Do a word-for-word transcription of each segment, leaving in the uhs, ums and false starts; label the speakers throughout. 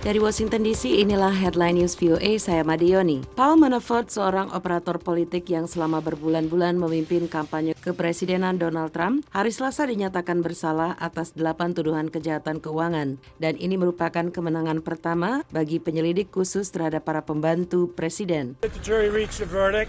Speaker 1: Dari Washington D C, inilah Headline News V O A, saya Madioni. Paul Manafort, seorang operator politik yang selama berbulan-bulan memimpin kampanye kepresidenan Donald Trump, hari Selasa dinyatakan bersalah atas delapan tuduhan kejahatan keuangan. Dan ini merupakan kemenangan pertama bagi penyelidik khusus terhadap para pembantu presiden.
Speaker 2: The jury reached a verdict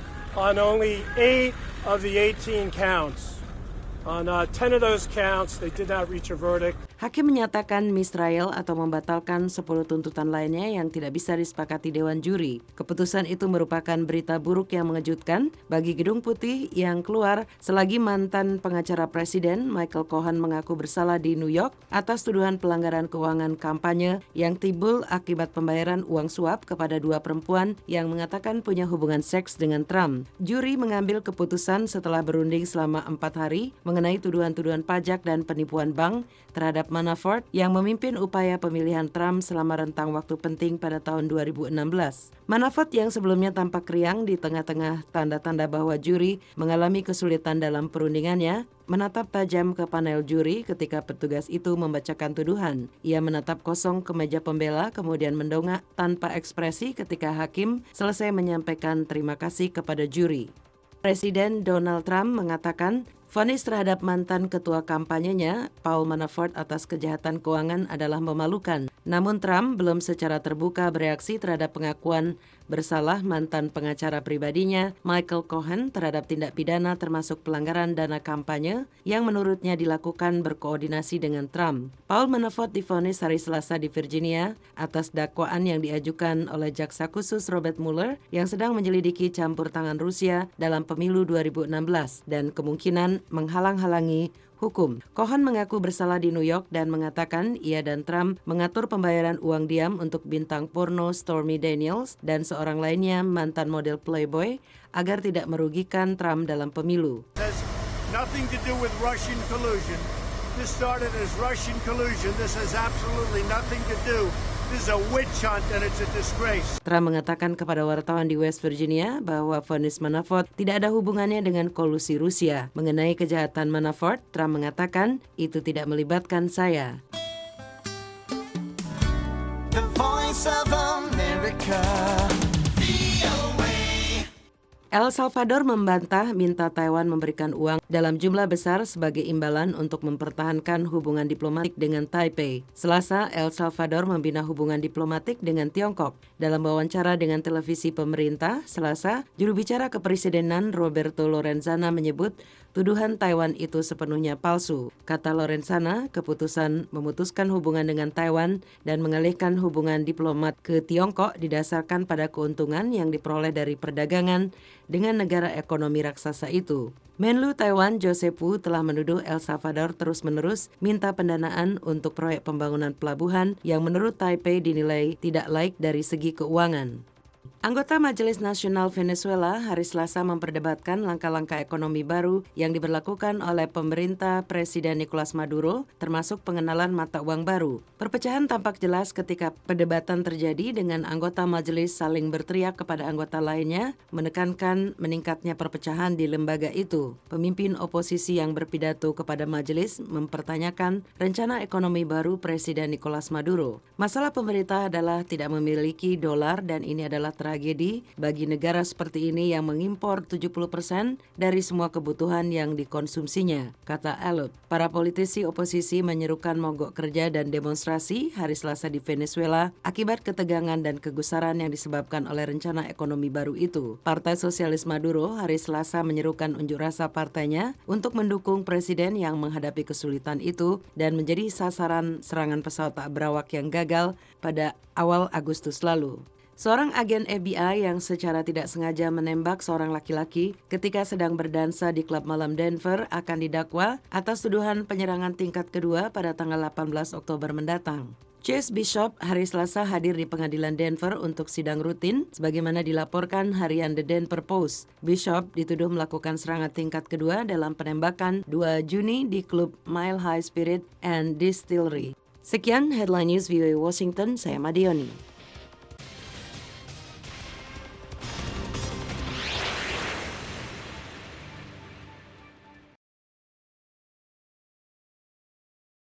Speaker 2: on only eight of the eighteen counts. On uh, ten of those counts, they did not reach a verdict.
Speaker 1: Hakim menyatakan mistrial atau membatalkan sepuluh tuntutan lainnya yang tidak bisa disepakati Dewan Juri. Keputusan itu merupakan berita buruk yang mengejutkan bagi Gedung Putih yang keluar selagi mantan pengacara Presiden Michael Cohen mengaku bersalah di New York atas tuduhan pelanggaran keuangan kampanye yang timbul akibat pembayaran uang suap kepada dua perempuan yang mengatakan punya hubungan seks dengan Trump. Juri mengambil keputusan setelah berunding selama empat hari mengenai tuduhan-tuduhan pajak dan penipuan bank terhadap Manafort yang memimpin upaya pemilihan Trump selama rentang waktu penting pada tahun dua ribu enam belas. Manafort yang sebelumnya tampak riang di tengah-tengah tanda-tanda bahwa juri mengalami kesulitan dalam perundingannya, menatap tajam ke panel juri ketika petugas itu membacakan tuduhan. Ia menatap kosong ke meja pembela kemudian mendongak tanpa ekspresi ketika hakim selesai menyampaikan terima kasih kepada juri. Presiden Donald Trump mengatakan vonis terhadap mantan ketua kampanyenya, Paul Manafort, atas kejahatan keuangan adalah memalukan. Namun Trump belum secara terbuka bereaksi terhadap pengakuan bersalah mantan pengacara pribadinya, Michael Cohen, terhadap tindak pidana termasuk pelanggaran dana kampanye yang menurutnya dilakukan berkoordinasi dengan Trump. Paul Manafort divonis hari Selasa di Virginia atas dakwaan yang diajukan oleh Jaksa Khusus Robert Mueller yang sedang menyelidiki campur tangan Rusia dalam pemilu dua ribu enam belas dan kemungkinan menghalang-halangi hukum. Cohen mengaku bersalah di New York dan mengatakan ia dan Trump mengatur pembayaran uang diam untuk bintang porno Stormy Daniels dan seorang lainnya mantan model Playboy agar tidak merugikan Trump dalam pemilu.
Speaker 3: Has nothing to do with Russian collusion. This started as Russian collusion. This has absolutely nothing to do. This is a witch hunt and it's a disgrace.
Speaker 1: Trump mengatakan kepada wartawan di West Virginia bahwa vonis Manafort tidak ada hubungannya dengan kolusi Rusia. Mengenai kejahatan Manafort, Trump mengatakan itu tidak melibatkan saya.
Speaker 4: The Voice of America.
Speaker 1: El Salvador membantah minta Taiwan memberikan uang dalam jumlah besar sebagai imbalan untuk mempertahankan hubungan diplomatik dengan Taipei. Selasa, El Salvador membina hubungan diplomatik dengan Tiongkok. Dalam wawancara dengan televisi pemerintah, Selasa, juru bicara kepresidenan Roberto Lorenzana menyebut tuduhan Taiwan itu sepenuhnya palsu. Kata Lorenzana, keputusan memutuskan hubungan dengan Taiwan dan mengalihkan hubungan diplomat ke Tiongkok didasarkan pada keuntungan yang diperoleh dari perdagangan dengan negara ekonomi raksasa itu. Menlu Taiwan Joseph Wu telah menuduh El Salvador terus-menerus minta pendanaan untuk proyek pembangunan pelabuhan yang menurut Taipei dinilai tidak laik dari segi keuangan. Anggota Majelis Nasional Venezuela hari Selasa memperdebatkan langkah-langkah ekonomi baru yang diberlakukan oleh pemerintah Presiden Nicolas Maduro, termasuk pengenalan mata uang baru. Perpecahan tampak jelas ketika perdebatan terjadi dengan anggota majelis saling berteriak kepada anggota lainnya, menekankan meningkatnya perpecahan di lembaga itu. Pemimpin oposisi yang berpidato kepada majelis mempertanyakan rencana ekonomi baru Presiden Nicolas Maduro. Masalah pemerintah adalah tidak memiliki dolar dan ini adalah tragedi bagi negara seperti ini yang mengimpor tujuh puluh persen dari semua kebutuhan yang dikonsumsinya, kata Alut. Para politisi oposisi menyerukan mogok kerja dan demonstrasi hari Selasa di Venezuela akibat ketegangan dan kegusaran yang disebabkan oleh rencana ekonomi baru itu. Partai Sosialis Maduro hari Selasa menyerukan unjuk rasa partainya untuk mendukung presiden yang menghadapi kesulitan itu dan menjadi sasaran serangan pesawat tak berawak yang gagal pada awal Agustus lalu. Seorang agen F B I yang secara tidak sengaja menembak seorang laki-laki ketika sedang berdansa di klub malam Denver akan didakwa atas tuduhan penyerangan tingkat kedua pada tanggal delapan belas Oktober mendatang. Chase Bishop hari Selasa hadir di pengadilan Denver untuk sidang rutin sebagaimana dilaporkan harian The Denver Post. Bishop dituduh melakukan serangan tingkat kedua dalam penembakan dua Juni di klub Mile High Spirit and Distillery. Sekian Headline News V O A Washington, saya Madioni.